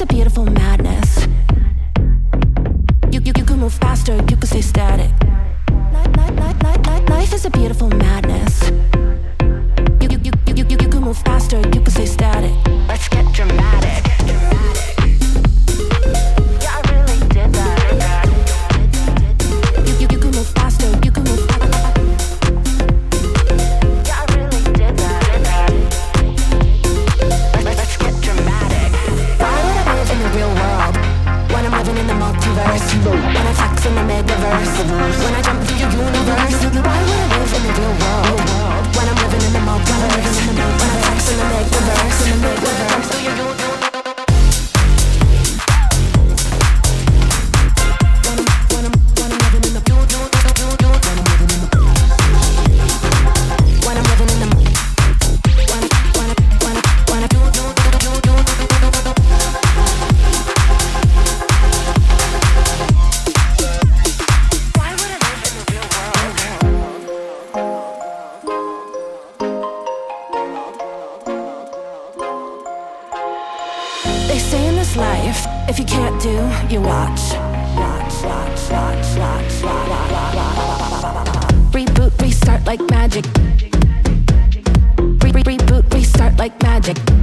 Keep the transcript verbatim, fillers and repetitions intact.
a beautiful madness. You, you, you can move faster, you can stay static. Life is a beautiful madness. You, you, you, you, you, you can move faster, you can stay static. Let's get dramatic. Yeah, I really did that. You, you, you can move faster, you can move faster. Yeah, I really did that. Let's, let's get dramatic. Why would I live in the real world when I'm living in the multiverse? When I flex in the megaverse, when I jump through your universe. Why would I live in the real world when I'm living in the multiverse? When I flex in the megaverse, when I jump through your universe. They say in this life, if you can't do, you watch. Reboot, restart like magic. Re- re- Reboot, restart like magic.